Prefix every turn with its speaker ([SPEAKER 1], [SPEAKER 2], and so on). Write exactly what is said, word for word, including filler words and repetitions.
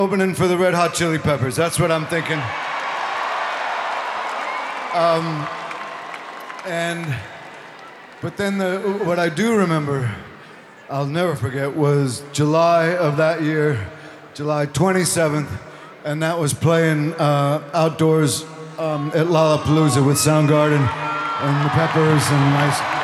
[SPEAKER 1] Opening for the Red Hot Chili Peppers. That's what I'm thinking. Um, and, but then the, what I do remember, I'll never forget, was July of that year, July twenty-seventh, and that was playing uh, outdoors um, at Lollapalooza with Soundgarden and the Peppers and nice.